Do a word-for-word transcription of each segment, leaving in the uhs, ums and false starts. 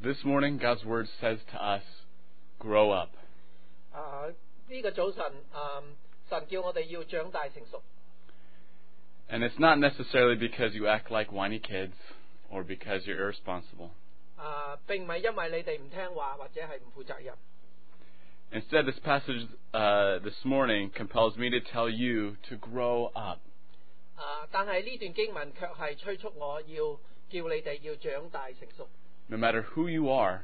This morning, God's Word says to us, grow up. 啊，呢個早晨，啊，神叫我哋要長大成熟。 And it's not necessarily because you act like whiny kids or because you're irresponsible. 啊，並唔係因為你哋唔聽話或者係唔負責任。 Instead, this passage uh, this morning compels me to tell you to grow up. 啊，但係呢段經文卻係催促我要叫你哋要長大成熟。 No matter who you are,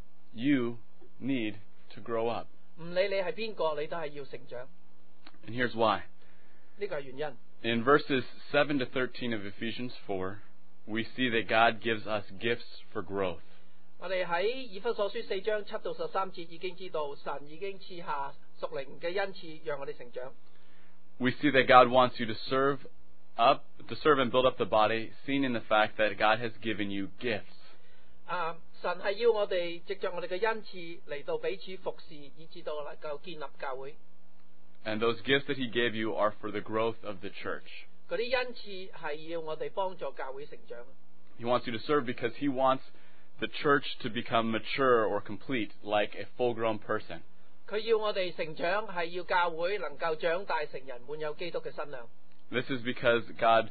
you need to grow up. 唔理你係邊個，你都係要成長。 And here's why. 呢個係原因。 In verses seven to thirteen of Ephesians four, we see that God gives us gifts for growth. 我哋喺以弗所書四章七到十三節已經知道，神已經賜下屬靈嘅恩賜，讓我哋成長。 We see that God wants you to serve up, to serve and build up the body, seen in the fact that God has given you gifts. 啊，神係要我哋藉着我哋嘅恩賜嚟到彼此服侍，以至到能夠建立教會。 And those gifts that He gave you are for the growth of the church. 嗰啲恩賜係要我哋幫助教會成長。 He wants you to serve because He wants the church to become mature or complete, like a full-grown person. 佢要我哋成長，係要教會能夠長大成人，滿有基督嘅身量。 This is because God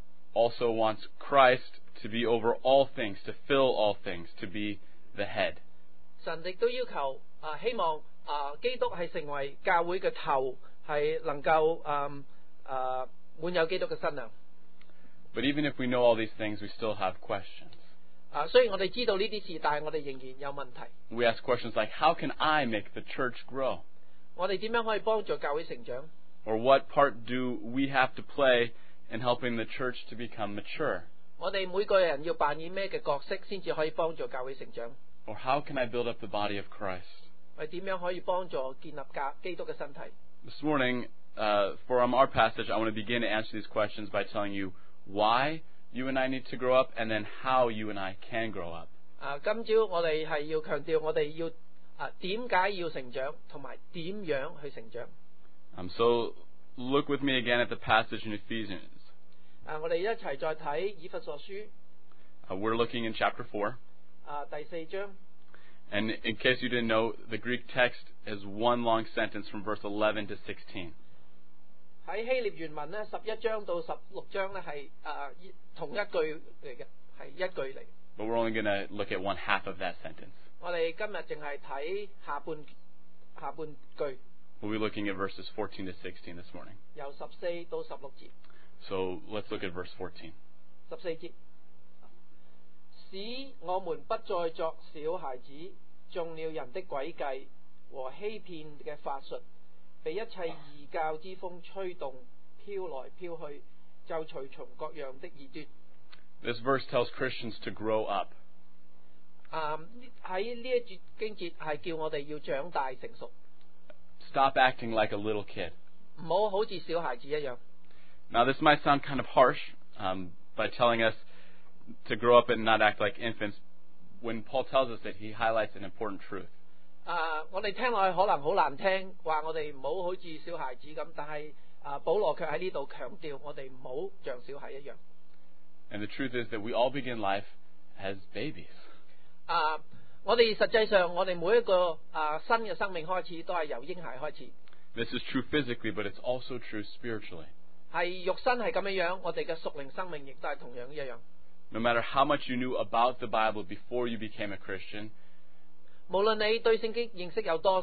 also wants Christ to be over all things, to fill all things, to be the head. 神亦都要求啊，希望啊，基督係成為教會嘅頭，係能夠啊啊滿有基督嘅身量。 But even if we know all these things, we still have questions. 啊，雖然我哋知道呢啲事，但係我哋仍然有問題。 We ask questions like, how can I make the church grow? 我哋點樣可以幫助教會成長？ Or what part do we have to play in helping the church to become mature? 我哋每個人要扮演咩嘅角色，先至可以幫助教會成長？ Or how can I build up the body of Christ? 我哋點樣可以幫助建立教基督嘅身體？ This morning, uh, from our passage, I want to begin to answer these questions by telling you why you and I need to grow up, and then how you and I can grow up. 啊，今朝我哋係要強調，我哋要啊點解要成長，同埋點樣去成長。 Um, so look with me again at the passage in Ephesians. 啊，我哋一齊再睇以弗所書 Uh, we're looking in chapter four. 啊第四章。 And in case you didn't know, the Greek text is one long sentence from verse eleven to sixteen. 喺希臘原文咧，十一章到十六章咧係啊同一句嚟嘅，係一句嚟。 But we're only going to look at one half of that sentence. 我哋今日淨係睇下半下半句， We'll be looking at verses fourteen to sixteen this morning. 由十四到十六節。 So let's look at verse fourteen. 十四節，使我們不再作小孩子，中了人的詭計和欺騙嘅法術，被一切異教之風吹動，飄來飄去，就隨從各樣的異端。 This verse tells Christians to grow up. 啊，喺呢一節經節係叫我哋要長大成熟， Stop acting like a little kid. 唔好好似小孩子一樣。 Now, this might sound kind of harsh um, by telling us to grow up and not act like infants. When Paul tells us that, he highlights an important truth. 啊，我哋聽落去可能好難聽，話我哋唔好好似小孩子咁，但係啊，保羅卻喺呢度強調我哋唔好像小孩一樣。 And the truth is that we all begin life as babies. 啊，我哋實際上我哋每一個啊新嘅生命開始都係由嬰孩開始， This is true physically, but it's also true spiritually. 係肉身係咁樣樣，我哋嘅屬靈生命亦都係同樣一樣。 No matter how much you knew about the Bible before you became a Christian, 無論你對聖經認識有多少，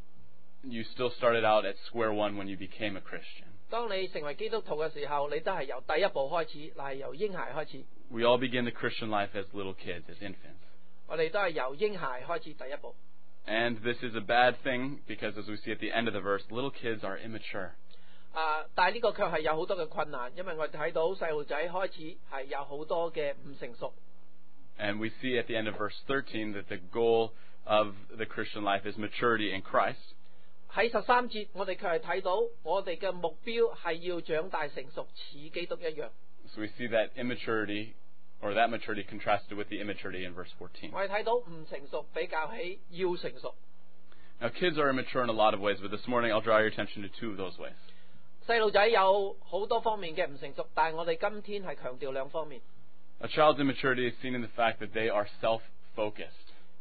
you still started out at square one when you became a Christian. 當你成為基督徒嘅時候，你都係由第一步開始，嗱係由嬰孩開始。 We all begin the Christian life as little kids, as infants. 我哋都係由嬰孩開始第一步。 And this is a bad thing because, as we see at the end of the verse, little kids are immature. 啊，但係呢個卻係有好多嘅困難，因為我哋睇到細路仔開始係有好多嘅唔成熟。 And we see at the end of verse thirteen that the goal of the Christian life is maturity in Christ. 喺十三節，我哋卻係睇到我哋嘅目標係要長大成熟，似基督一樣。 So we see that immaturity, or that maturity contrasted with the immaturity in verse fourteen. 我哋睇到唔成熟比較起要成熟。 Now, kids are immature in a lot of ways, but this morning I'll draw your attention to two of those ways. 細路仔有好多方面嘅唔成熟，但係我哋今天係強調兩方面。 A child's immaturity is seen in the fact that they are self-focused.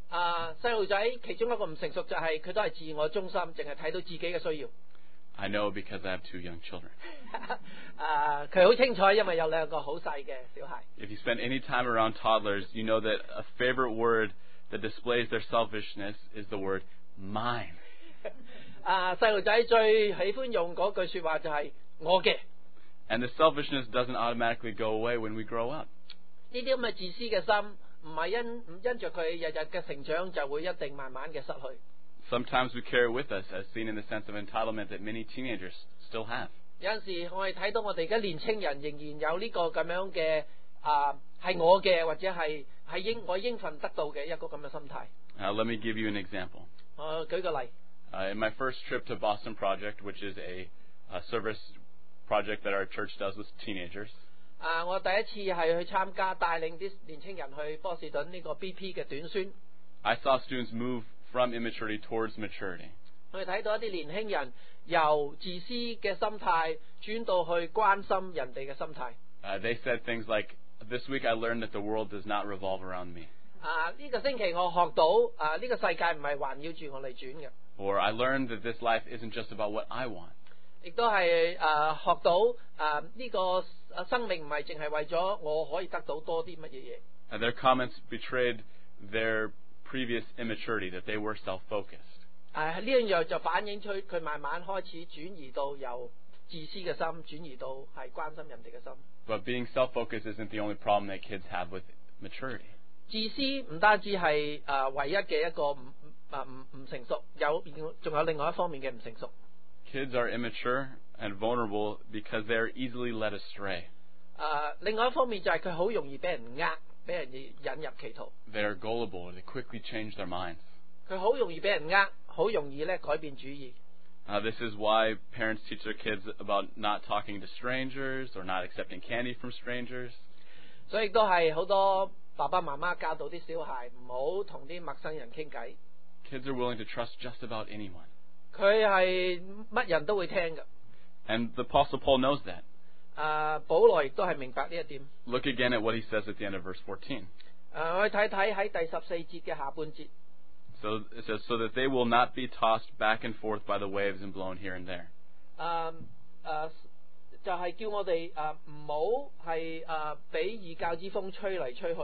啊，細路仔其中一個唔成熟就係佢都係自我中心，淨係睇到自己嘅需要。 I know because I have two young children. 啊，佢好清楚，因為有兩個好細嘅小孩。 If you spend any time around toddlers, you know that a favorite word that displays their selfishness is the word mine. 啊，細路仔最喜歡用嗰句說話就係我嘅。 And the selfishness doesn't automatically go away when we grow up. 呢啲咁嘅自私嘅心，唔係因唔因着佢日日嘅成長，就會一定慢慢嘅失去。 Sometimes we carry it with us, as seen in the sense of entitlement that many teenagers still have. 有陣時我哋睇到我哋而家年青人仍然有呢個咁樣嘅啊，係我嘅，或者係係應我應份得到嘅一個咁嘅心態。 Uh, let me give you an example. 我舉個例。 Uh, in my first trip to Boston Project, which is a, a service project that our church does with teenagers. 啊，我第一次係去參加帶領啲年青人去波士頓呢個 B P 嘅短宣。 I saw students move from immaturity towards maturity. 我哋睇到一啲年輕人由自私嘅心態轉到去關心人哋嘅心態。 Uh, they said things like, "This week I learned that the world does not revolve around me." 啊，呢個星期我學到啊，呢個世界唔係環繞住我嚟轉嘅。 Or I learned that this life isn't just about what I want. 亦都係啊學到啊呢個生命唔係淨係為咗我可以得到多啲乜嘢嘢。 And their comments betrayed their previous immaturity, that they were self-focused. 啊，呢樣嘢就反映出佢慢慢開始轉移到由自私嘅心轉移到係關心人哋嘅心。 But being self-focused isn't the only problem that kids have with maturity. 自私唔單止係啊唯一嘅一個唔啊唔唔成熟，有仲有另外一方面嘅唔成熟。 Kids are immature and vulnerable because they are easily led astray. 啊，另外一方面就係佢好容易俾人呃，俾人引入歧途。 They are gullible. They quickly change their minds. 佢好容易俾人呃，好容易咧改變主意。 Uh, this is why parents teach their kids about not talking to strangers or not accepting candy from strangers. 所以都係好多爸爸媽媽教導啲小孩唔好同啲陌生人傾偈。 Kids are willing to trust just about anyone. 佢係乜人都會聽㗎。 And the Apostle Paul knows that. 啊，保羅亦都係明白呢一點。 Look again at what he says at the end of verse fourteen. 啊，我哋睇睇喺第十四節嘅下半節。 So it says, so that they will not be tossed back and forth by the waves and blown here and there. 啊啊，就係叫我哋啊唔好係啊俾異教之風吹嚟吹去。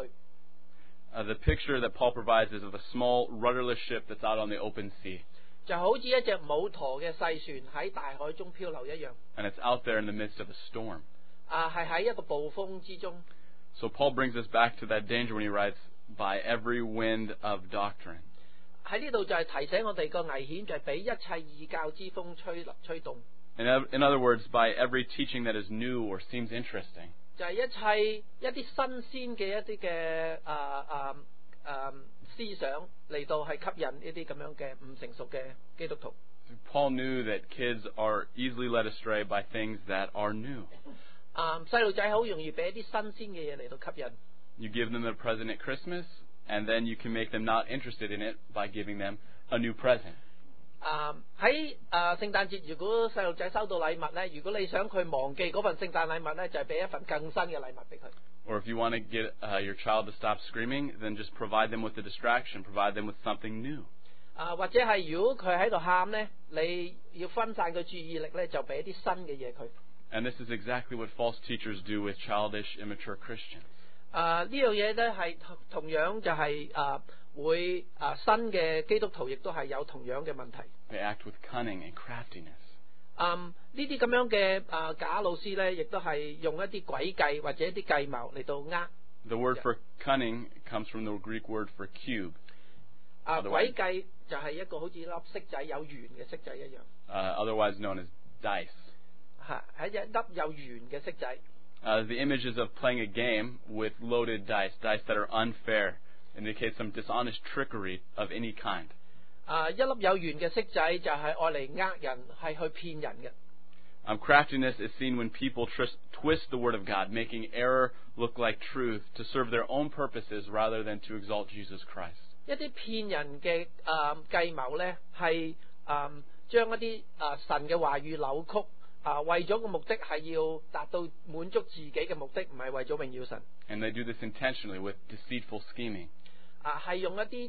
Uh, the picture that Paul provides is of a small rudderless ship that's out on the open sea. 就好似一隻冇舵嘅細船喺大海中漂流一樣。 And it's out there in the midst of a storm. 啊，係喺一個暴風之中。 So Paul brings us back to that danger when he writes, by every wind of doctrine. 喺呢度就係提醒我哋個危險，就係俾一切異教之風吹吹動。 In, in other words, by every teaching that is new or seems interesting. 就係一切一啲新鮮嘅一啲嘅啊啊啊思想嚟到係吸引呢啲咁樣嘅唔成熟嘅基督徒。 Paul knew that kids are easily led astray by things that are new. 啊，細路仔好容易俾一啲新鮮嘅嘢嚟到吸引。 You give them a present at Christmas, and then you can make them not interested in it by giving them a new present. 啊，喺啊聖誕節，如果細路仔收到禮物咧，如果你想佢忘記嗰份聖誕禮物咧，就係俾一份更新嘅禮物俾佢。 Or if you want to get uh, your child to stop screaming, then just provide them with a distraction, provide them with something new. 啊，或者係如果佢喺度喊咧，你要分散佢注意力咧，就俾一啲新嘅嘢佢。 And this is exactly what false teachers do with childish, immature Christians. 啊，呢樣嘢咧係同樣就係、是、啊會啊新嘅基督徒亦都係有同樣嘅問題。 They act with cunning and craftiness. 嗯，呢啲咁樣嘅啊假老師咧，亦都係用一啲詭計或者一啲計謀嚟到呃。 The word for cunning comes from the Greek word for cube. 啊，詭計就係一個好似粒骰仔有圓嘅骰仔一樣。 Uh, otherwise known as dice. 係係一粒有圓嘅骰仔。 Uh, the images of playing a game with loaded dice, dice that are unfair, indicate some dishonest trickery of any kind. 啊，一粒有圓嘅骰仔就係愛嚟呃人，係去騙人嘅。 Um, craftiness is seen when people tris- twist the word of God, making error look like truth to serve their own purposes rather than to exalt Jesus Christ. 一啲騙人嘅啊計謀咧，係啊將一啲啊神嘅話語扭曲。啊，為咗個目的係要達到滿足自己嘅目的，唔係為咗榮耀神。 And they do this intentionally with deceitful scheming. 啊，係用一啲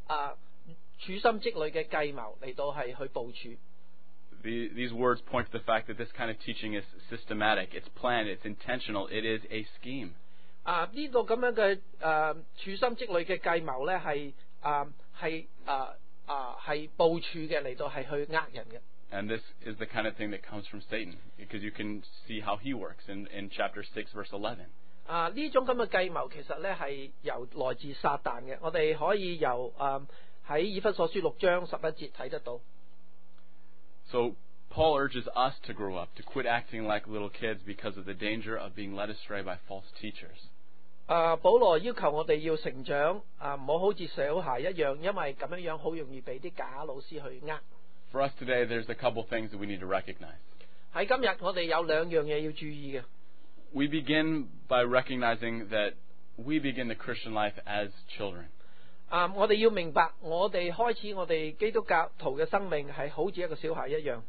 啊處心積慮嘅計謀嚟到係去部署。 The, these words point to the fact that this kind of teaching is systematic, it's planned, it's intentional, it is a scheme. 啊呢個咁樣嘅誒處心積慮嘅計謀咧係啊係啊啊係部署嘅嚟到係去呃人嘅。 And this is the kind of thing that comes from Satan, because you can see how he works in, in chapter six, verse eleven. 啊呢種咁嘅計謀其實咧係由來自撒旦嘅，我哋可以由啊喺以弗所書六章十一節睇得到。 So Paul urges us to grow up, to quit acting like little kids because of the danger of being led astray by false teachers. 啊保羅要求我哋要成長，啊唔好好似小孩一樣，因為咁樣樣好容易俾啲假老師去呃。 For us today, there's a couple things that we need to recognize. 喺今日我哋有兩樣嘢要注意嘅。 We begin by recognizing that we begin the Christian life as children. 啊我哋要明白，我哋開始我哋基督教徒嘅生命係好似一個小孩一樣。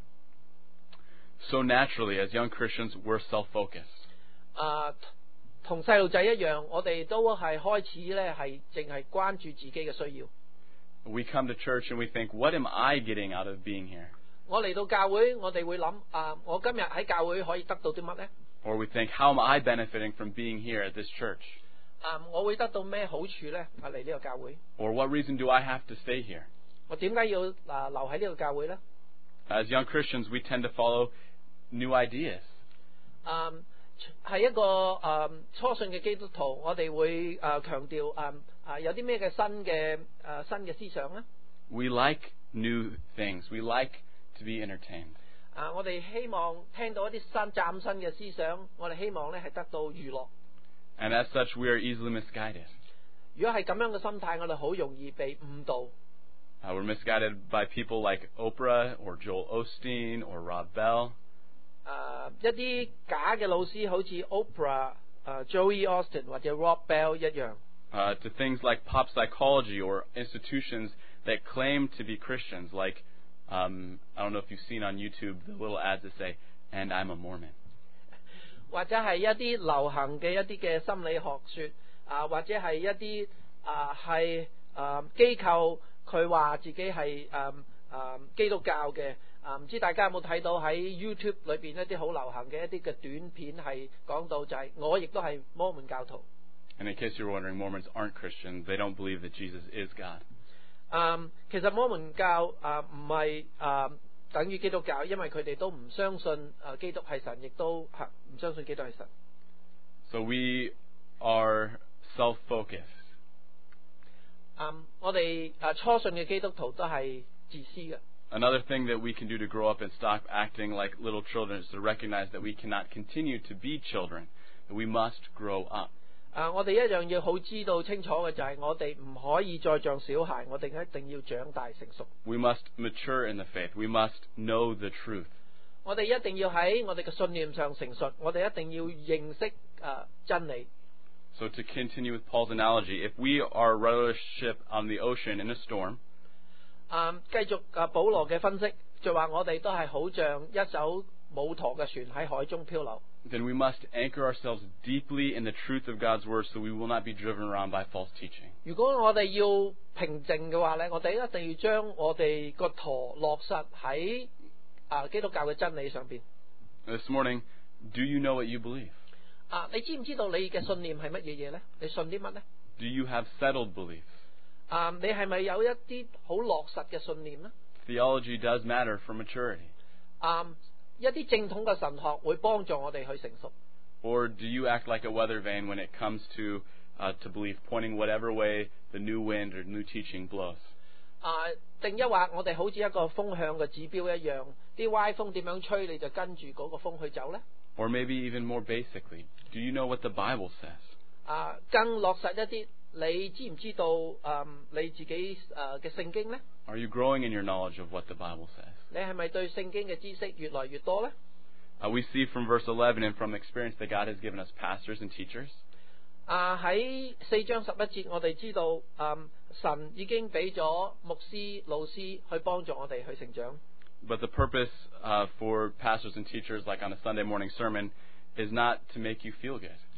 So naturally, as young Christians, we're self-focused. 啊同細路仔一樣，我哋都係開始咧係淨係關注自己嘅需要。 We come to church and we think, what am I getting out of being here? 我嚟到教會，我哋會諗啊，我今日喺教會可以得到啲乜呢？ Or we think, how am I benefiting from being here at this church? 啊，我會得到咩好處呢？啊嚟呢個教會。 Or what reason do I have to stay here? 我點解要啊留喺呢個教會呢？ As young Christians, we tend to follow new ideas. 啊，係一個啊初信嘅基督徒，我哋會啊強調啊啊有啲咩嘅新嘅啊新嘅思想呢？ We like new things. We like to be entertained. 啊，我哋希望聽到一啲新嶄新嘅思想，我哋希望咧係得到娛樂。 And as such, we are easily misguided. 如果係咁樣嘅心態，我哋好容易被誤導。 Uh, we're misguided by people like Oprah or Joel Osteen or Rob Bell. 啊，一啲假嘅老師，好似 Oprah、啊 Joey Austin 或者 Rob Bell 一樣。 Uh, to things like pop psychology or institutions that claim to be Christians, like um, I don't know if you've seen on YouTube the little ads that say, "And I'm a Mormon." 或者係一啲流行嘅一啲嘅心理學說啊，或者係一啲啊係啊機構佢話自己係啊啊基督教嘅啊，唔知大家有冇睇到喺 YouTube 裏邊一啲好流行嘅一啲嘅短片係講到就係我亦都係摩門教徒。 And in case you're wondering, Mormons aren't Christians. They don't believe that Jesus is God. 啊，其實摩門教啊唔係啊等於基督教，因為佢哋都唔相信啊基督係神，亦都係唔相信基督係神。 So we are self-focused. 啊，我哋啊初信嘅基督徒都係自私嘅。 Another thing that we can do to grow up and stop acting like little children is to recognize that we cannot continue to be children, that we must grow up. 啊，我哋一樣要好知道清楚嘅就係，我哋唔可以再像小孩，我哋一定要長大成熟。 We must mature in the faith. We must know the truth. 我哋一定要喺我哋嘅信念上成熟，我哋一定要認識啊真理。 So to continue with Paul's analogy, if we are a rudderless ship on the ocean in a storm, 啊，繼續啊保羅嘅分析就話我哋都係好像一艘冇舵嘅船喺海中漂流。 then we must anchor ourselves deeply in the truth of God's word so we will not be driven around by false teaching. 如果我哋要平靜嘅話咧，我哋一定要將我哋個舵落實喺啊基督教嘅真理上邊。 This morning, do you know what you believe? 啊，你知唔知道你嘅信念係乜嘢嘢咧？你信啲乜咧？ Do you have settled beliefs? 啊，你係咪有一啲好落實嘅信念咧？ Theology does matter for maturity. 啊，一啲正統嘅神學會幫助我哋去成熟。 Or do you act like a weather vane when it comes to uh, to belief, pointing whatever way the new wind or new teaching blows? 啊，定一話我哋好似一個風向嘅指標一樣，啲歪風點樣吹，你就跟住嗰個風去走咧？ Or maybe even more basically, do you know what the Bible says? 啊，更落實一啲，你知唔知道啊你自己啊嘅聖經咧？ Are you growing in your knowledge of what the Bible says? 你係咪對聖經嘅知識越來越多咧？ Uh, we see from verse eleven and from experience that God has given us pastors and teachers. 啊，喺四章十一節，我哋知道啊神已經俾咗牧師、老師去幫助我哋去成長。 But the purpose uh, for pastors and teachers, like on a Sunday morning sermon, is not to make you feel good.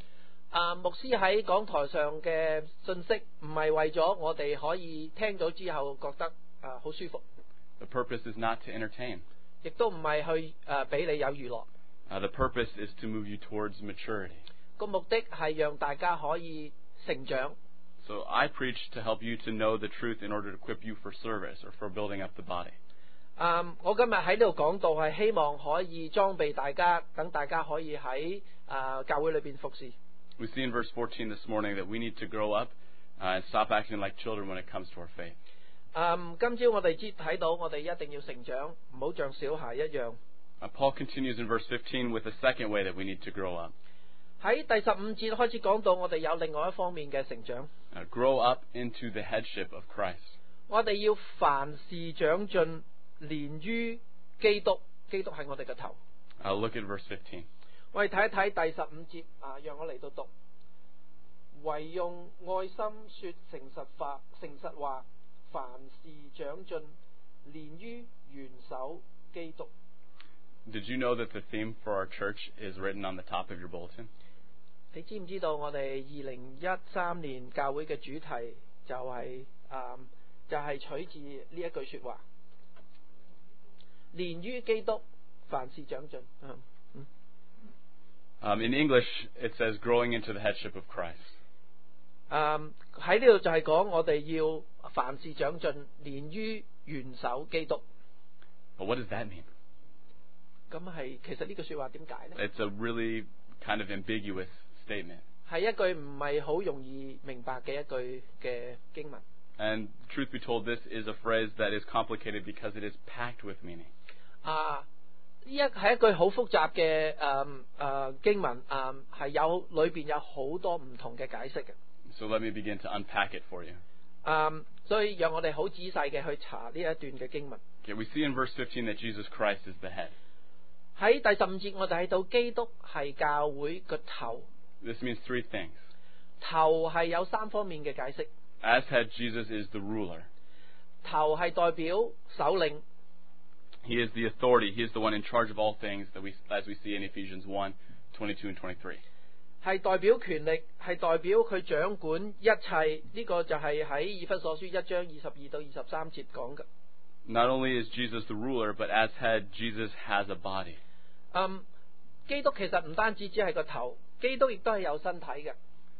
啊，牧師喺講台上嘅信息唔係為咗我哋可以聽咗之後覺得啊好舒服， The purpose is not to entertain. 亦都唔係去誒俾你有娛樂。 Uh, the purpose is to move you towards maturity. 個目的係讓大家可以成長。 So I preach to help you to know the truth in order to equip you for service or for building up the body. 啊，我今日喺呢度講道係希望可以裝備大家，等大家可以喺啊教會裏邊服侍。 We see in verse fourteen this morning that we need to grow up uh, and stop acting like children when it comes to our faith. 啊，今朝我哋知睇到我哋一定要成長，唔好像小孩一樣。 Uh, Paul continues in verse fifteen with the second way that we need to grow up. 喺第十五節開始講到我哋有另外一方面嘅成長。 Uh, grow up into the headship of Christ. 我哋要凡事長進，連於基督。基督係我哋嘅頭。 Uh, look at verse fifteen. 我哋睇一睇第十五節啊，讓我嚟到讀。唯用愛心說誠實話，誠實話，凡事長進，連於元首基督。 Did you know that the theme for our church is written on the top of your bulletin? 你知唔知道我哋二零一三年教會嘅主題就係、是、啊、嗯，就係、是、取自呢一句說話，連於基督，凡事長進。嗯嗯 Um, in English, it says growing into the headship of Christ. 嗯，喺呢度就係講我哋要凡事長進，連於元首基督。 But what does that mean? 咁係其實呢句說話點解呢？ It's a really kind of ambiguous statement. 係一句唔係好容易明白嘅一句嘅經文。 And truth be told, this is a phrase that is complicated because it is packed with meaning. 啊，呢一係一句好複雜嘅誒誒經文，誒係有裏邊有好多唔同嘅解釋嘅。 So let me begin to unpack it for you. 誒，所以讓我哋好仔細嘅去查呢一段嘅經文。 Okay, we see in verse fifteen that Jesus Christ is the head. 喺第十五節，我哋睇到基督係教會個頭。 This means three things. 頭係有三方面嘅解釋。 As head, Jesus is the ruler. 頭係代表首領。 He is the authority. He is the one in charge of all things that we, as we see in Ephesians one, twenty-two and twenty-three. 係代表權力，係代表佢掌管一切。呢、這個就係喺以弗所書一章二十二到二十三節講嘅。 Not only is Jesus the ruler, but as head, Jesus has a body. 嗯，基督其實唔單止只係個頭，基督亦都係有身體嘅。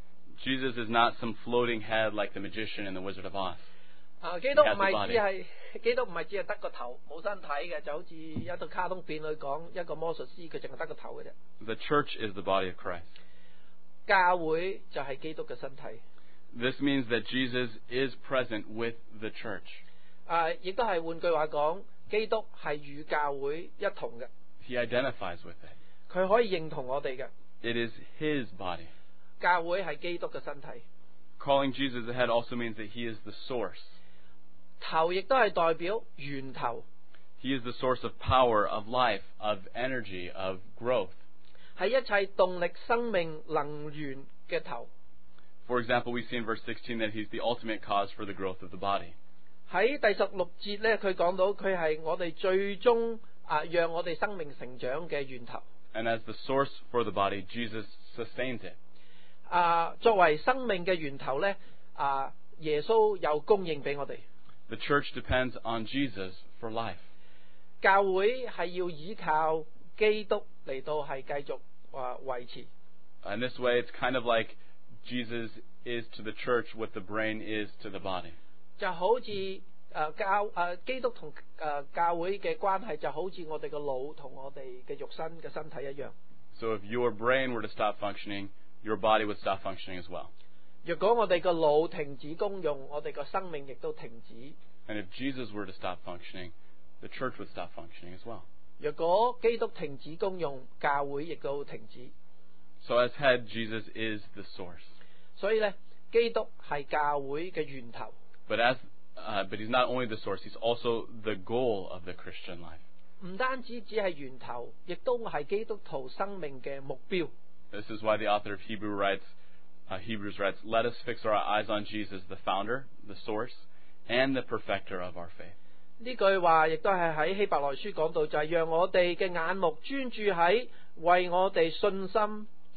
Jesus is not some floating head like the magician in the Wizard of Oz. 啊，基督唔係只係基督唔係只係得個頭冇身體嘅，就好似一套卡通片去講一個魔術師，佢淨係得個頭嘅啫。 The church is the body of Christ. 教會就係基督嘅身體。 This means that Jesus is present with the church. 啊，亦都係換句話講，基督係與教會一同嘅。 He identifies with it. 佢可以認同我哋嘅。 It is his body. 教會係基督嘅身體。 Calling Jesus the head also means that he is the source. 頭亦都係代表源頭。 He is the source of power, of life, of energy, of growth. 係一切動力、生命、能源嘅頭。 For example, we see in verse sixteen that he's the ultimate cause for the growth of the body. 喺第十六節咧，佢講到佢係我哋最終啊，讓我哋生命成長嘅源頭。 And as the source for the body, Jesus sustains it. 啊，作為生命嘅源頭咧，啊，耶穌有供應俾我哋。 The church depends on Jesus for life. 教會係要依靠基督嚟到係繼續啊維持。 In this way, it's kind of like Jesus is to the church what the brain is to the body. 就好似誒教誒基督同誒教會嘅關係，就好似我哋個腦同我哋嘅肉身嘅身體一樣。 So if your brain were to stop functioning, your body would stop functioning as well. 若果我哋個腦停止功用，我哋個生命亦都停止。 And if Jesus were to stop functioning, the church would stop functioning as well. 若果基督停止功用，教會亦都停止。 So as head, Jesus is the source. 所以咧，基督係教會嘅源頭。 But as uh, but he's not only the source, he's also the goal of the Christian life. 唔單止只係源頭，亦都係基督徒生命嘅目標。 This is why the author of Hebrew writes, uh, Hebrews writes, "Let us fix our eyes on Jesus, the founder, the source, and the perfecter of our faith." 呢句話亦都係喺希伯來書講到，就係讓我哋嘅眼目專注喺為我哋信心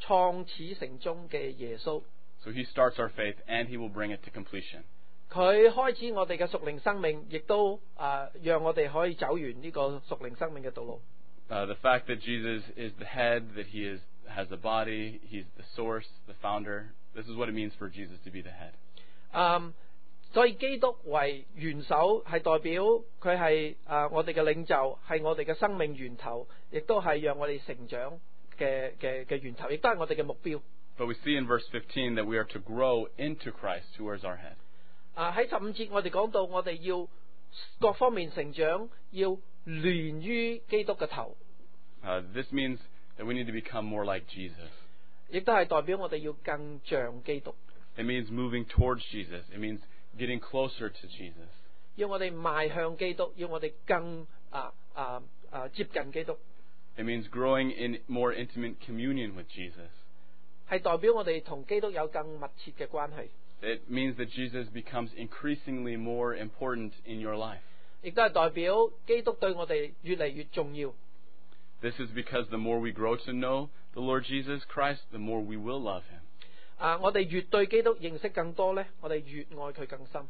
創始成終嘅耶穌。 So he starts our faith and he will bring it to completion. 佢開始我哋嘅屬靈生命，亦都啊、呃、讓我哋可以走完呢個屬靈生命嘅道路。 Uh, the fact that Jesus is the head, that he is has a body, he's the source, the founder. This is what it means for Jesus to be the head. 嗯，所以基督為元首係代表佢係啊我哋嘅領袖，係我哋嘅生命源頭，亦都係讓我哋成長嘅嘅嘅源頭，亦都係我哋嘅目標。 But we see in verse fifteen that we are to grow into Christ, who is our head. 啊喺十五節我哋講到我哋要各方面成長，要連於基督嘅頭。 Uh, this means that we need to become more like Jesus. 亦都係代表我哋要更像基督。 It means moving towards Jesus. It means getting closer to Jesus. 要我哋邁向基督，要我哋更啊啊啊接近基督。 It means growing in more intimate communion with Jesus. 係代表我哋同基督有更密切嘅關係。 It means that Jesus becomes increasingly more important in your life. 亦都係代表基督對我哋越嚟越重要。 This is because the more we grow to know the Lord Jesus Christ, the more we will love him. 啊，我哋越對基督認識更多咧，我哋越愛佢更深。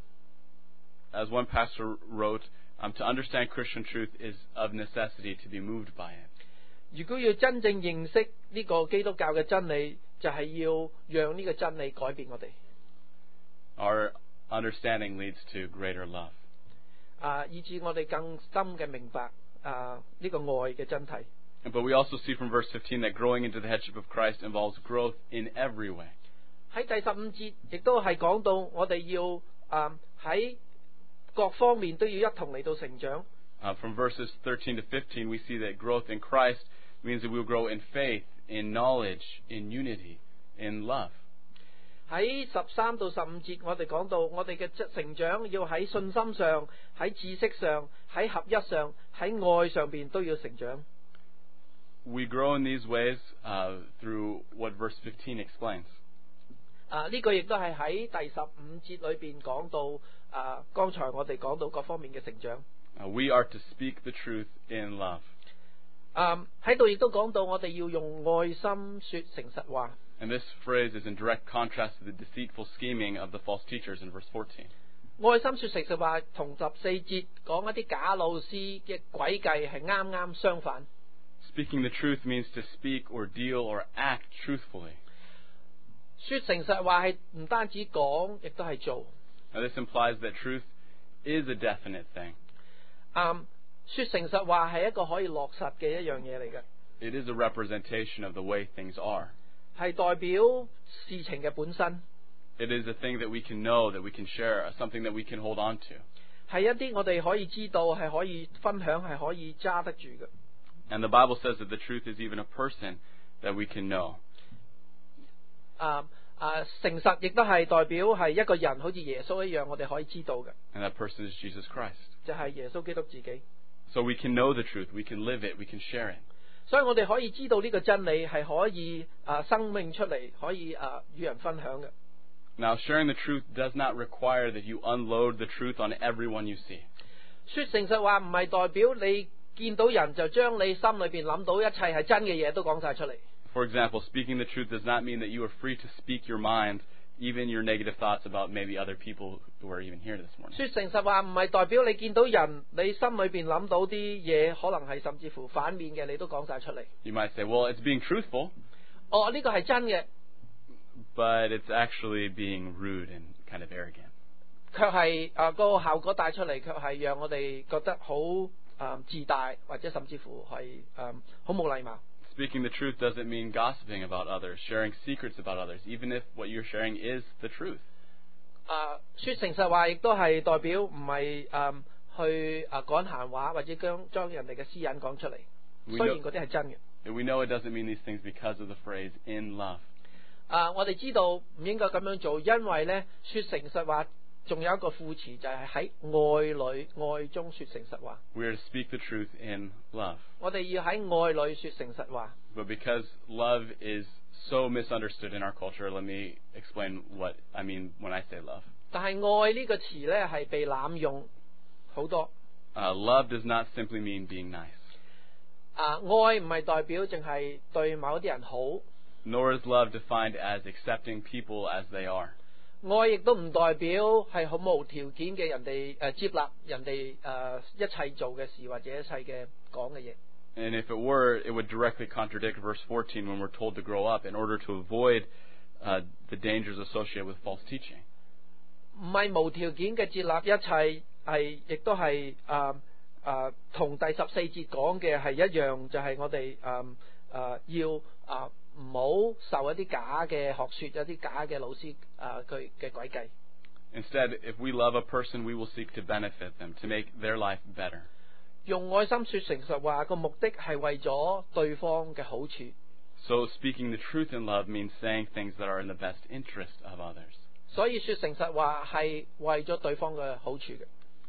As one pastor wrote, um, to understand Christian truth is of necessity to be moved by it. 如果要真正認識呢個基督教嘅真理，就係要讓呢個真理改變我哋。 Our understanding leads to greater love. 啊，以致我哋更深嘅明白啊呢個愛嘅真諦。 But we also see from verse fifteen that growing into the headship of Christ involves growth in every way. 喺第十五節亦都係講到我哋要啊喺各方面都要一同嚟到成長。 Uh, from verses thirteen to fifteen, we see that growth in Christ means that we will grow in faith, in knowledge, in unity, in love. 喺十三到十五節，我哋講到我哋嘅成長要喺信心上、喺知識上、喺合一上、喺愛上邊都要成長。 We grow in these ways uh, through what verse fifteen explains. 啊，呢個亦都係喺第十五節裏邊講到啊，剛才我哋講到各方面嘅成長。 Uh, we are to speak the truth in love. 啊，喺度亦都講到我哋要用愛心說誠實話。 And this phrase is in direct contrast to the deceitful scheming of the false teachers in verse fourteen. 愛心說誠實話同十四節講一啲假老師嘅詭計係啱啱相反。 Speaking the truth means to speak or deal or act truthfully. 說誠實話係唔單止講，亦都係做。 Now this implies that truth is a definite thing. 啊，說誠實話係一個可以落實嘅一樣嘢嚟嘅。 It is a representation of the way things are. 係代表事情嘅本身。 It is a thing that we can know, that we can share, something that we can hold on to. 係一啲我哋可以知道，係可以分享，係可以揸得住嘅。 And the Bible says that the truth is even a person that we can know. 啊啊，誠實亦都係代表係一個人，好似耶穌一樣，我哋可以知道嘅。 And that person is Jesus Christ. 就係耶穌基督自己。 So we can know the truth, we can live it, we can share it. 所以我哋可以知道呢個真理係可以啊生命出嚟，可以啊與人分享嘅。 Now, sharing the truth does not require that you unload the truth on everyone you see. 說誠實話唔係代表你見到人就將你心裏邊諗到一切係真嘅嘢都講晒出嚟。 For example, speaking the truth does not mean that you are free to speak your mind, even your negative thoughts about maybe other people who are even here this morning. 說誠實話唔係代表你見到人，你心裏邊諗到啲嘢，可能係甚至乎反面嘅，你都講晒出嚟。 You might say, well, it's being truthful. 哦，呢個係真嘅。 But it's actually being rude and kind of arrogant. 卻係啊個效果帶出嚟，卻係讓我哋覺得好啊、呃、自大，或者甚至乎係啊好冇禮貌。 Speaking the truth doesn't mean gossiping about others, sharing secrets about others, even if what you're sharing is the truth. 啊，說誠實話亦都係代表唔係啊去啊講閒話，或者將將人哋嘅私隱講出嚟。雖然嗰啲係真嘅。 We know it doesn't mean these things because of the phrase in love. 啊，我哋知道唔應該咁樣做，因為咧說誠實話仲有一個副詞，就係喺愛裏愛中說誠實話。 We are to speak the truth in love. 我哋要喺愛裏說誠實話。 But because love is so misunderstood in our culture, let me explain what I mean when I say love. 但係愛呢個詞咧係被濫用好多。 Uh, love does not simply mean being nice. 啊，愛唔係代表淨係對某啲人好。 Nor is love defined as accepting people as they are. 愛亦都唔代表係好無條件嘅人哋誒、呃、接納人哋誒、呃、一切做嘅事或者一切嘅講嘅嘢。 And if it were, it would directly contradict verse fourteen when we're told to grow up in order to avoid uh, the dangers associated with false teaching. 唔係無條件嘅接納一切，係亦都係誒誒同第十四節講嘅係一樣，就係、是、我哋誒誒要啊唔好受一啲假嘅學説，一啲假嘅老師誒佢嘅詭計。 Instead, if we love a person, we will seek to benefit them, to make their life better. 用愛心説誠實話個目的係為咗對方嘅好處。 So speaking the truth in love means saying things that are in the best interest of others. 所以説誠實話係為咗對方嘅好處嘅。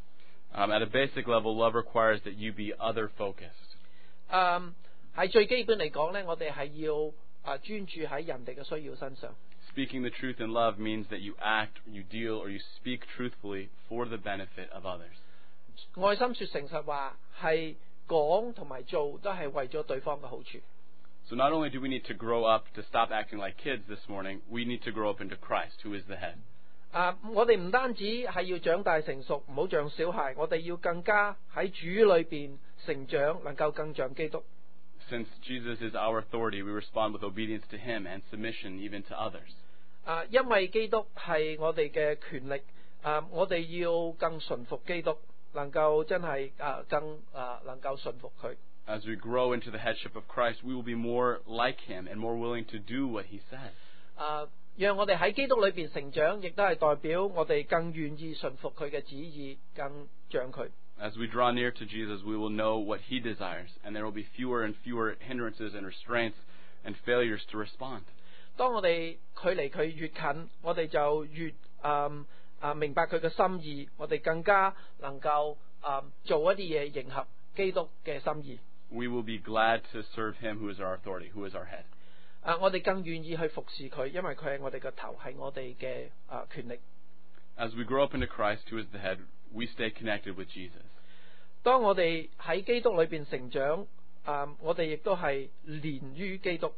Um, at a basic level, love requires that you be other-focused. 誒喺最基本嚟講咧，我哋係要啊專注喺人哋嘅需要身上。 Speaking the truth in love means that you act, you deal, or you speak truthfully for the benefit of others. 愛心説誠實話係講同埋做都係為咗對方嘅好處。 So not only do we need to grow up to stop acting like kids this morning, we need to grow up into Christ, who is the head. 啊，我哋唔單止係要長大成熟，唔好像小孩，我哋要更加喺主裏邊成長，能夠更像基督。 Since Jesus is our authority, we respond with obedience to Him and submission even to others. 啊，因為基督係我哋嘅權力，啊，我哋要更順服基督，能夠真係啊更啊能夠順服佢。 As we grow into the headship of Christ, we will be more like Him and more willing to do what He says. 啊，讓我哋喺基督裏邊成長，亦都係代表我哋更願意順服佢嘅旨意，更像佢。 As we draw near to Jesus, we will know what He desires, and there will be fewer and fewer hindrances and restraints and failures to respond. 當我哋距離佢越近，我哋就越啊啊明白佢嘅心意，我哋更加能夠啊做一啲嘢迎合基督嘅心意。 We will be glad to serve Him who is our authority, who is our head. 啊，我哋更願意去服侍佢，因為佢係我哋嘅頭，係我哋嘅啊權力。 As we grow up into Christ, who is the head, we stay connected with Jesus. 當我哋喺基督裏邊成長，啊，我哋亦都係連於基督。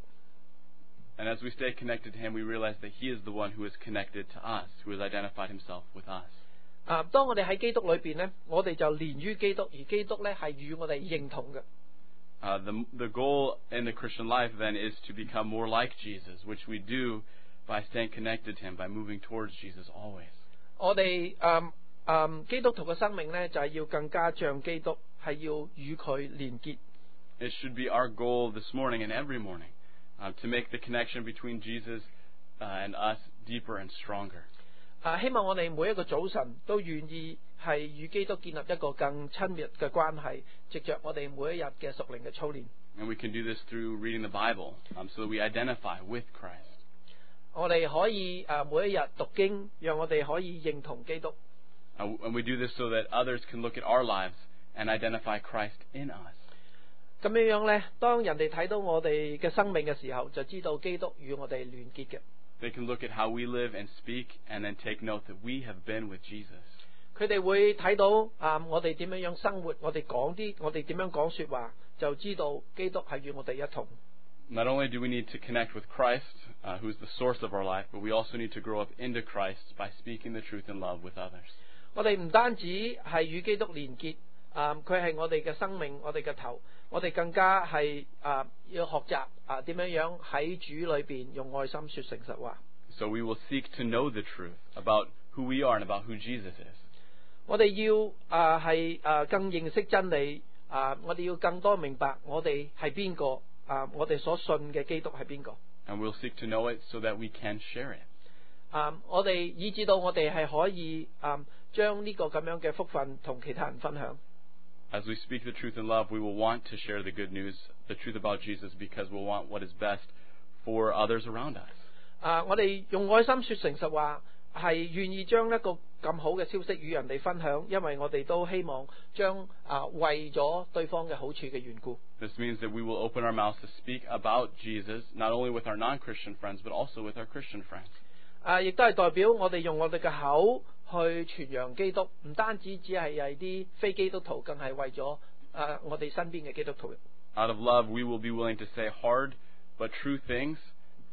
And as we stay connected to Him, we realize that He is the one who is connected to us, who has identified Himself with us. 啊，當我哋喺基督裏邊咧，我哋就連於基督，而基督咧係與我哋認同嘅。 Uh, the, the goal in the Christian life then is to become more like Jesus, which we do by staying connected to Him, by moving towards Jesus always. 我哋誒誒基督徒嘅生命咧，就係、是、要更加像基督，係要與佢連結。 It should be our goal this morning and every morning uh, to make the connection between Jesus uh, and us deeper and stronger. 啊，希望我哋每一個早晨都願意係與基督建立一個更親密嘅關係，藉着我哋每一日嘅屬靈嘅操練。 And we can do this through reading the Bible, um, so that we identify with Christ. 我哋可以誒每一日讀經，讓我哋可以認同基督。 Uh, and we do this so that others can look at our lives and identify Christ in us. 咁樣樣咧，當人哋睇到我哋嘅生命嘅時候，就知道基督與我哋連結嘅。 They can look at how we live and speak and then take note that we have been with Jesus. 佢哋會睇到啊，我哋點樣樣生活，我哋講啲，我哋點樣講說話，就知道基督係與我哋一同。 Not only do we need to connect with Christ, uh, who is the source of our life, but we also need to grow up into Christ by speaking the truth in love with others. 我哋唔單止係與基督連結，啊，佢係我哋嘅生命，我哋嘅頭，我哋更加係啊要學習啊點樣樣喺主裏邊用愛心說誠實話。 So we will seek to know the truth about who we are and about who Jesus is. 我哋要啊係啊更認識真理啊，我哋要更多明白我哋係邊個啊，我哋所信嘅基督係邊個。 And we'll seek to know it so that we can share it. 啊，我哋以至到我哋係可以啊將呢個咁樣嘅福分同其他人分享。 As we speak the truth in love, we will want to share the good news, the truth about Jesus, because we'll want what is best for others around us. 啊，我哋用愛心說誠實話，係願意將一個咁好嘅消息與人哋分享，因為我哋都希望將啊為咗對方嘅好處嘅緣故。 This means that we will open our mouths to speak about Jesus, not only with our non-Christian friends, but also with our Christian friends. 啊，亦都係代表我哋用我哋嘅口去傳揚基督，唔單止只係係啲非基督徒，更係為咗啊我哋身邊嘅基督徒。 Out of love, we will be willing to say hard but true things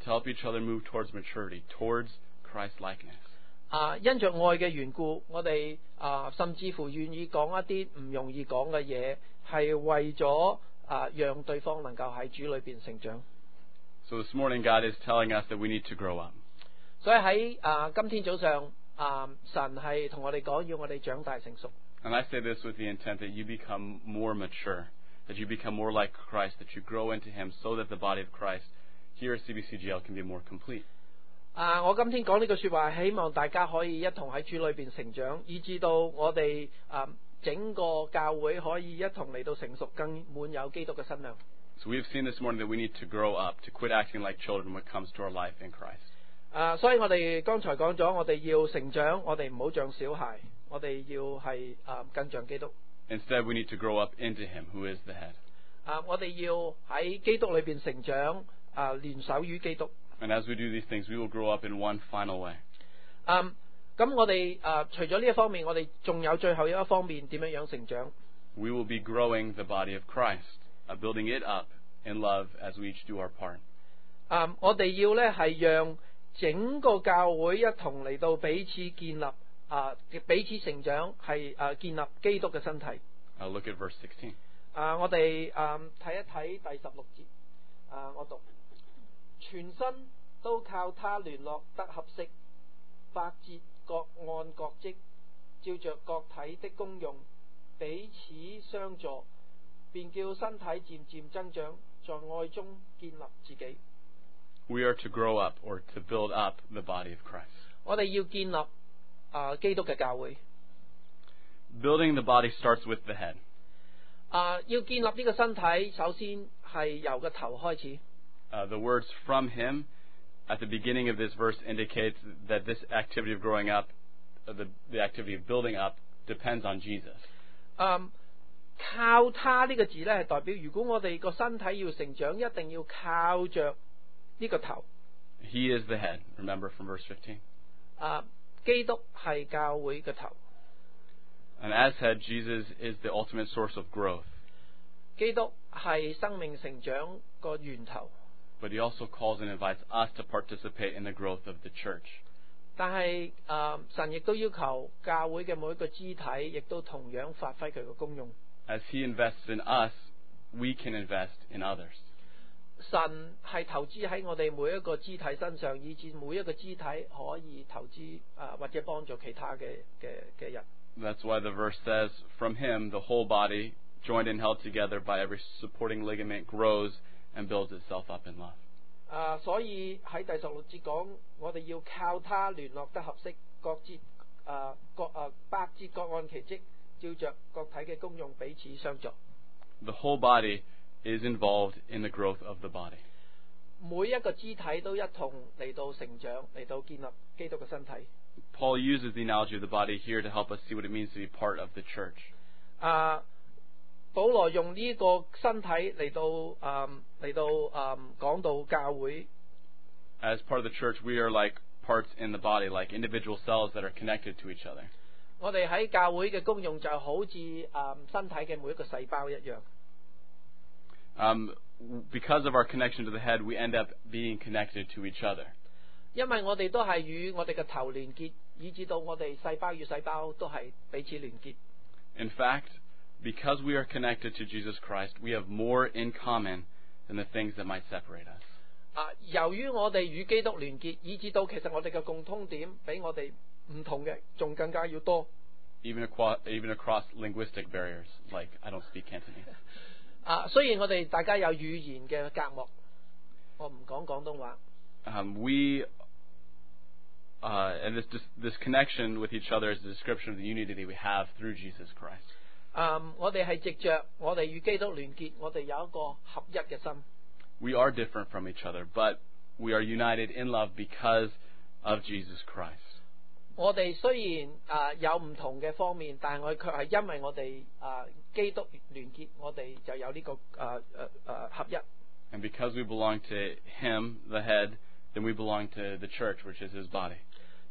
to help each other move towards maturity, towards Christ-likeness. 啊，因着愛嘅緣故，我哋啊甚至乎願意講一啲唔容易講嘅嘢，係為咗啊讓對方能夠喺主裏邊成長。 So this morning, God is telling us that we need to grow up. 所以喺啊今天早上啊，神係同我哋講，要我哋長大成熟。 And I say this with the intent that you become more mature, that you become more like Christ, that you grow into Him so that the body of Christ here at C B C G L can be more complete. 啊！我今天講呢句說話，希望大家可以一同喺主裏邊成長，以至到我哋啊整個教會可以一同嚟到成熟，更滿有基督嘅身量。 So we have seen this morning that we need to grow up, to quit acting like children when it comes to our life in Christ. 啊！所以我哋剛才講咗，我哋要成長，我哋唔好像小孩，我哋要係啊更像基督。 Instead, we need to grow up into Him, who is the head. 啊！我哋要喺基督裏邊成長，啊聯手於基督。 And as we do these things, we will grow up in one final way. 嗯，咁我哋啊，除咗呢一方面，我哋仲有最後一方面點樣樣成長 We will be growing the body of Christ, uh, building it up in love as we each do our part. 啊！我哋要咧係讓整個教會一同嚟到彼此建立啊，彼此成長，係啊建立基督嘅身體。 Uh, look at verse sixteen. 啊！我哋啊睇一睇第十六節。啊，我讀。全身都靠他聯絡得合適，百節各按各職，照着各體的功用，彼此相助，便叫身體漸漸增長，在愛中建立自己。 We are to grow up or to build up the body of Christ. 我哋要建立啊基督嘅教會。 Building the body starts with the head. 啊，要建立呢個身體，首先係由個頭開始。 Uh, the words from Him at the beginning of this verse indicates that this activity of growing up, uh, the, the activity of building up, depends on Jesus. 嗯，靠他呢個字咧係代表，如果我哋個身體要成長，一定要靠着呢個頭。 He is the head. Remember from verse fifteen. 啊，基督係教會嘅頭。 And as head, Jesus is the ultimate source of growth. 基督係生命成長個源頭。 But He also calls and invites us to participate in the growth of the church. 但係啊，神亦都要求教會嘅每一個肢體，亦都同樣發揮佢嘅功用。 As He invests in us, we can invest in others. 神係投資喺我哋每一個肢體身上，以致每一個肢體可以投資啊，或者幫助其他嘅嘅嘅人。 That's why the verse says, from Him, the whole body, joined and held together by every supporting ligament, grows and builds itself up in love. 啊，所以喺第十六節講，我哋要靠他聯絡得合適，各節啊各啊百節各按其職，照着各體嘅功用彼此相助。 The whole body is involved in the growth of the body. 每一個肢體都一同嚟到成長，嚟到建立基督嘅身體。 Paul uses the analogy of the body here to help us see what it means to be part of the church. 啊，保羅用呢個身體嚟到啊嚟到啊講到教會。 As part of the church, we are like parts in the body, like individual cells that are connected to each other. 我哋喺教會嘅功用就好似啊身體嘅每一個細胞一樣。 Um, because of our connection to the head, we end up being connected to each other. 因為我哋都係與我哋嘅頭連結，以至到我哋細胞與細胞都係彼此連結。 In fact, because we are connected to Jesus Christ, we have more in common than the things that might separate us. 啊，由於我哋與基督連結，以至到其實我哋嘅共通點比我哋唔同嘅仲更加要多。 Even across, even across linguistic barriers, like I don't speak Cantonese. 啊，雖然我哋大家有語言嘅隔膜，我唔講廣東話。 Um, we uh, and this this connection with each other is a description of the unity that we have through Jesus Christ. 啊，我哋係藉着我哋與基督連結，我哋有一個合一嘅心。 We are different from each other, but we are united in love because of Jesus Christ. 我哋雖然啊有唔同嘅方面，但係我卻係因為我哋啊基督聯結，我哋就有呢、這個啊啊啊合一。 And because we belong to Him, the head, then we belong to the church, which is His body.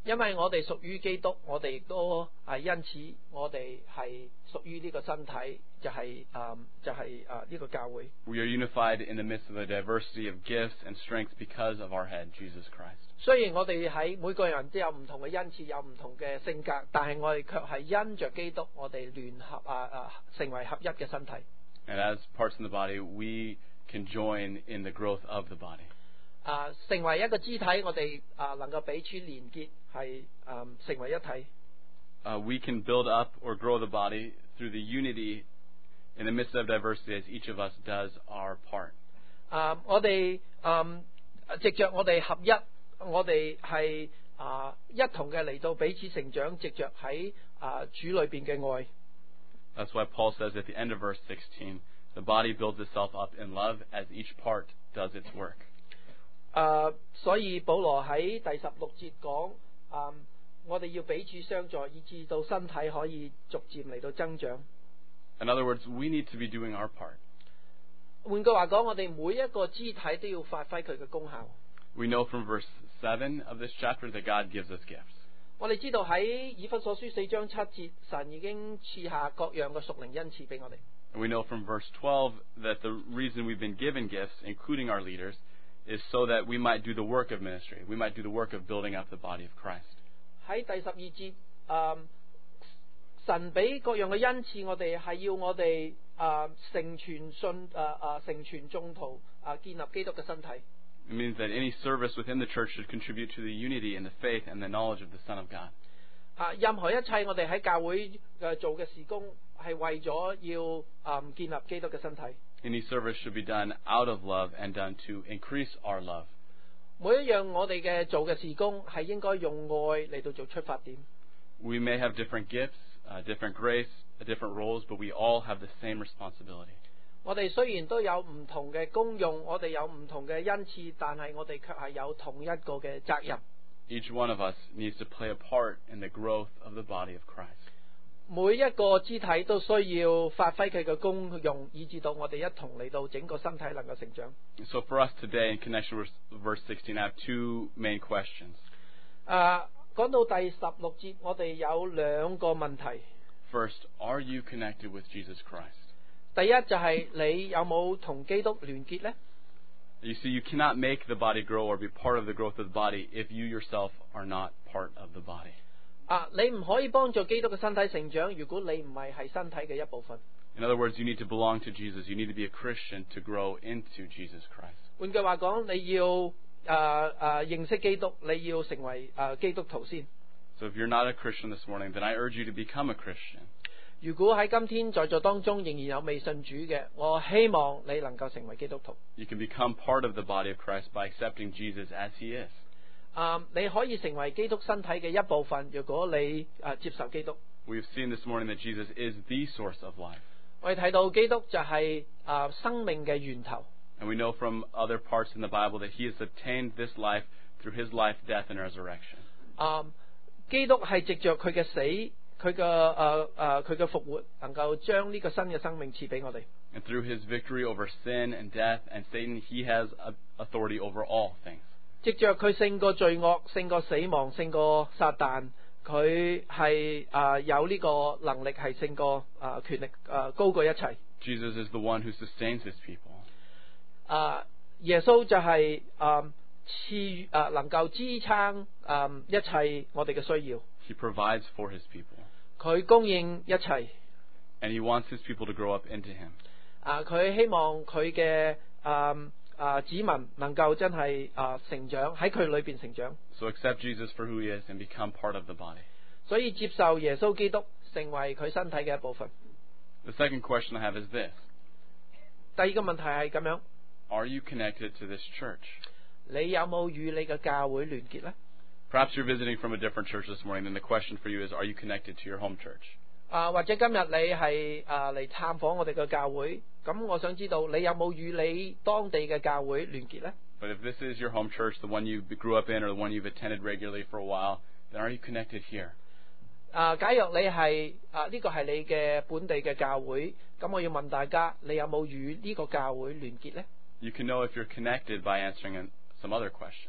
因為我哋屬於基督，我哋亦都係因此我哋係屬於呢個身體，就係、誒、就係誒呢個教會。 We are unified in the midst of the diversity of gifts and strengths because of our head, Jesus Christ. 雖然我哋喺每個人都有唔同嘅恩賜，有唔同嘅性格，但係我哋卻係因着基督，我哋聯合啊啊，成為合一嘅身體。 And as parts in the body, we can join in the growth of the body. 啊，成為一個肢體，我哋啊能夠彼此連結，係啊成為一體。 Uh, we can build up or grow the body through the unity in the midst of diversity as each of us does our part. 啊，我哋啊藉着我哋合一，我哋係啊一同嘅嚟到彼此成長，藉着喺啊主裏邊嘅愛。 That's why Paul says at the end of verse sixteen, the body builds itself up in love as each part does its work. 啊，所以保羅喺第十六節講啊，我哋要彼此相助，以致到身體可以逐漸嚟到增長。 In other words, we need to be doing our part. 換句話講，我哋每一個肢體都要發揮佢嘅功效。 We know from verse seven of this chapter that God gives us gifts. 我哋知道喺以弗所書四章七節，神已經賜下各樣嘅屬靈恩賜俾我哋。 And we know from verse twelve that the reason we've been given gifts, including our leaders, is so that we might do the work of ministry. We might do the work of building up the body of Christ. 喺第十二節，啊，神俾各樣嘅恩賜我哋，係要我哋啊成全信啊啊成全眾徒啊建立基督嘅身體。 It means that any service within the church should contribute to the unity and the faith and the knowledge of the Son of God. 啊，任何一切我哋喺教會嘅做嘅事工，係為咗要啊建立基督嘅身體。 Any service should be done out of love and done to increase our love. 每一樣我哋嘅做嘅事工係應該用愛嚟到做出發點。 We may have different gifts, uh, different grace, uh, different roles, but we all have the same responsibility. 我哋雖然都有唔同嘅功用，我哋有唔同嘅恩賜，但係我哋卻係有同一個嘅責任。 Each one of us needs to play a part in the growth of the body of Christ. 每一個肢體都需要發揮佢嘅功用，以至到我哋一同嚟到整個身體能夠成長。 So for us today, in connection with verse sixteen, I have two main questions. 啊，講到第十六節，我哋有兩個問題。 First, are you connected with Jesus Christ? 第一就係你有冇同基督聯結呢？ You see, you cannot make the body grow or be part of the growth of the body if you yourself are not part of the body. 啊，你唔可以幫助基督嘅身體成長，如果你唔係係身體嘅一部分。 In other words, you need to belong to Jesus. You need to be a Christian to grow into Jesus Christ. 換句話講，你要誒誒認識基督，你要成為誒基督徒先。 So if you're not a Christian this morning, then I urge you to become a Christian. 如果喺今天在座當中仍然有未信主嘅，我希望你能夠成為基督徒。 You can become part of the body of Christ by accepting Jesus as He is. 啊，你可以成為基督身體嘅一部分，如果你誒接受基督。 We've seen this morning that Jesus is the source of life. 我哋睇到基督就係誒生命嘅源頭。 And we know from other parts in the Bible that He has obtained this life through His life, death, and resurrection. 啊，基督係藉着佢嘅死，佢嘅誒誒佢嘅復活，能夠將呢個新嘅生命賜俾我哋。 And through His victory over sin and death and Satan, He has authority over all things. 藉着佢勝過罪惡，勝過死亡，勝過撒旦，佢係誒有呢個能力係勝過誒、呃、權力誒、呃、高過一切。 Jesus is the one who sustains His people. 啊，耶穌就係誒賜誒能夠支撐誒、呃、一切我哋嘅需要。 He provides for His people. 佢供應一切。 And He wants His people to grow up into Him. 啊，佢希望佢嘅誒誒子民能夠真係誒成長喺佢裏邊成長。 So accept Jesus for who He is and become part of the body. 所以接受耶穌基督成為佢身體嘅一部分。 The second question I have is this. 第二個問題係咁樣。 Are you connected to this church? 你有冇與你嘅教會聯結呢？ Perhaps you're visiting from a different church this morning, then the question for you is, are you connected to your home church? 啊，或者今日你係啊嚟探訪我哋嘅教會，咁我想知道你有冇與你當地嘅教會聯結呢？ But if this is your home church, the one you grew up in or the one you've attended regularly for a while, then are you connected here? 啊，假若你係啊呢個係你嘅本地嘅教會，咁我要問大家，你有冇與呢個教會聯結呢？ You can know if you're connected by answering some other question.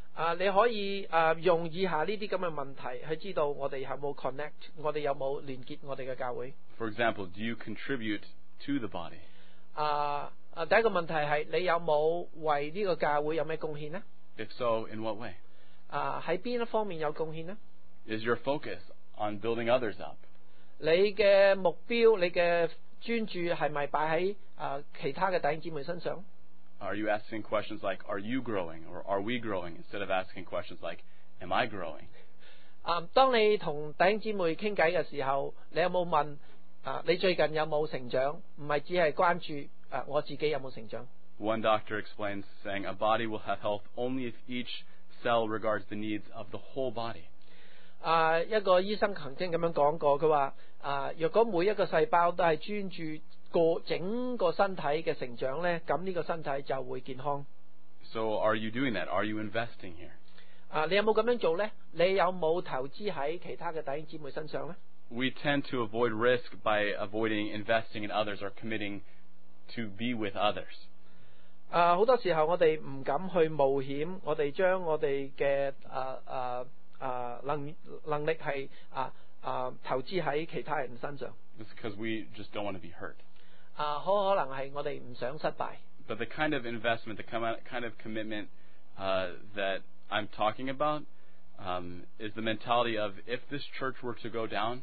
啊，你可以啊用以下呢啲咁嘅問題去知道我哋有冇 connect， 我哋有冇連結我哋嘅教會。 For example, do you contribute to the body? 啊啊，第一個問題係你有冇為呢個教會有咩貢獻呢？ If so, in what way? 啊，喺邊一方面有貢獻呢？ Is your focus on building others up? 你嘅目標、你嘅專注係咪擺喺啊其他嘅弟兄姊妹身上？ Are you asking questions like, are you growing, or are we growing, instead of asking questions like, am I growing? 啊，當你同弟兄姊妹傾偈嘅時候，你有冇問啊？你最近有冇成長？唔係只係關注啊我自己有冇成長。 One doctor explains, saying, a body will have health only if each cell regards the needs of the whole body. 啊，一個醫生曾經咁樣講過，佢話啊，若果每一個細胞都係專注個整個身體嘅成長咧，咁呢個身體就會健康。 So are you doing that? Are you investing here? 啊，你有冇咁樣做咧？你有冇投資喺其他嘅弟兄姊妹身上咧？ We tend to avoid risk by avoiding investing in others or committing to be with others. 啊，好多時候我哋唔敢去冒險，我哋將我哋嘅啊啊啊能能力係啊啊投資喺其他人身上。 It's because we just don't want to be hurt. 啊，好可能係我哋唔想失敗。 But the kind of investment, the kind of commitment uh, that I'm talking about um, is the mentality of, if this church were to go down,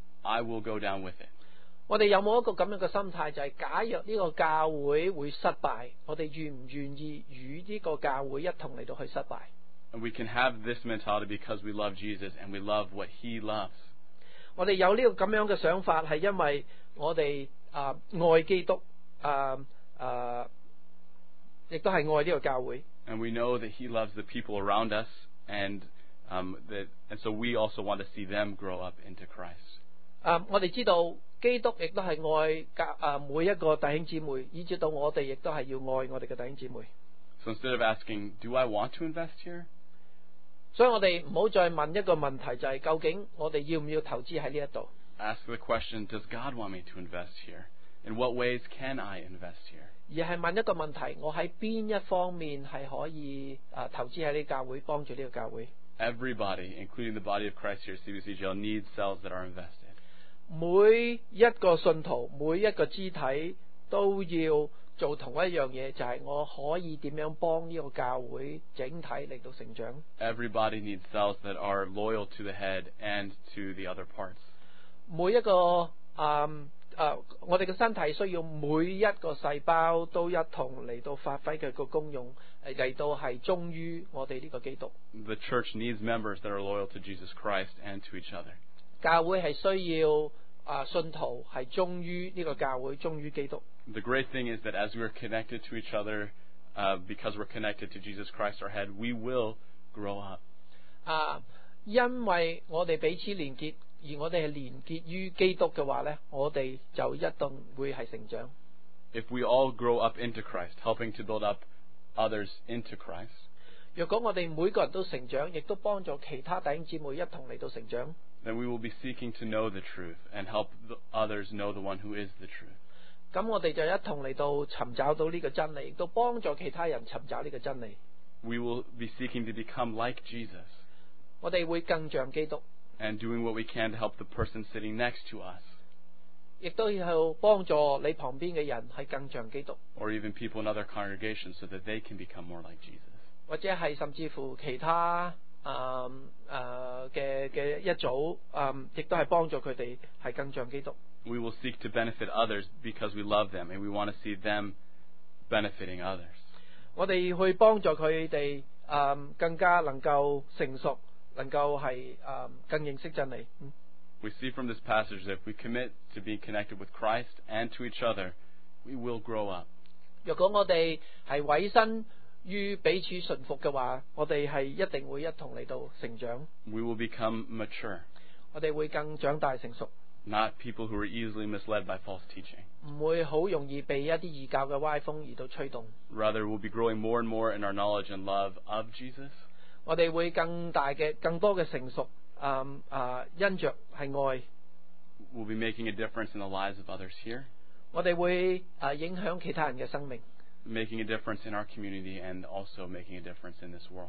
I will go down with it. 我哋有冇一個咁樣嘅心態，就係、是、假若呢個教會會失敗，我哋願唔願意與呢個教會一同嚟到去失敗？ And we can have this mentality because we love Jesus and we love what He loves. 我哋有呢個咁樣嘅想法，係因為我哋啊愛基督，啊啊亦都係愛呢個教會。 And we know that He loves the people around us, and um, that, and so we also want to see them grow up into Christ. 啊，我哋知道基督亦都係愛教啊每一個弟兄姊妹，以至到我哋亦都係要愛我哋嘅弟兄姊妹。 So instead of asking, do I want to invest here? 所以我哋唔好再問一個問題，就係、是、究竟我哋要唔要投資喺呢一度？ Ask the question, does God want me to invest here? In what ways can I invest here? 而係問一個問題，我喺邊一方面係可以啊投資喺呢個教會，幫助呢個教會。 Everybody, including the body of Christ here at C B C G L, needs cells that are invested. 每一個信徒，每一個肢體都要做同一樣嘢，就係、是、我可以點樣幫呢個教會整體嚟到成長。 Everybody needs cells that are loyal to the head and to the other parts. 每一個啊啊，我哋嘅身體需要每一個細胞都一同嚟到發揮佢個功用，嚟到係忠於我哋呢個基督。 The church needs members that are loyal to Jesus Christ and to each other. 教會係需要啊信徒係忠於呢個教會，忠於基督。 The great thing is that as we are connected to each other, uh, because we're connected to Jesus Christ, our head, we will grow up. 啊，因為我哋彼此連結，而我哋係連結於基督嘅話咧，我哋就一定會係成長。 If we all grow up into Christ, helping to build up others into Christ, 若果我哋每個人都成長，亦都幫助其他弟兄姊妹一同嚟到成長， then we will be seeking to know the truth and help the others know the one who is the truth. 咁我哋就一同嚟到尋找到呢個真理，亦都幫助其他人尋找呢個真理。 We will be seeking to become like Jesus 我哋會更像基督， and doing what we can to help the person sitting next to us, 亦都要幫助你旁邊嘅人係更像基督， or even people in other congregations so that they can become more like Jesus. 或者係甚至乎其他啊啊嘅嘅一組啊，亦都係幫助佢哋係更像基督。 We will seek to benefit others because we love them and we want to see them benefiting others. 我哋去幫助佢哋啊，更加能夠成熟，能夠係啊更認識真理。嗯 We see from this passage that if we commit to being connected with Christ and to each other, we will grow up. 若果我哋係委身於彼此順服嘅話，我哋係一定會一同嚟到成長， We will become mature, 我哋會更長大成熟， not people who are easily misled by false teaching. 唔會好容易被一啲異教嘅歪風而到吹動。 Rather, we'll be growing more and more in our knowledge and love of Jesus. 我哋會更大嘅、更多嘅成熟，啊、嗯、啊，因着係愛， We'll be making a difference in the lives of others here, 我哋會啊影響其他人嘅生命， making a difference in our community, and also making a difference in this world.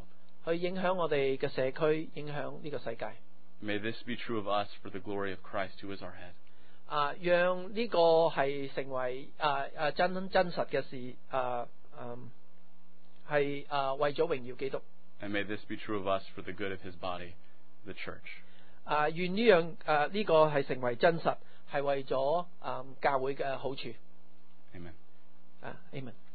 去影響我哋嘅社區，影響呢個世界。 May this be true of us for the glory of Christ, who is our head. 啊，讓呢個係成為啊啊真真實嘅事，啊嗯係啊為咗榮耀基督。 And may this be true of us for the good of his body, the church. 啊，願呢樣啊呢個係成為真實，係為咗啊教會嘅好處。 Amen. 啊 ，Amen。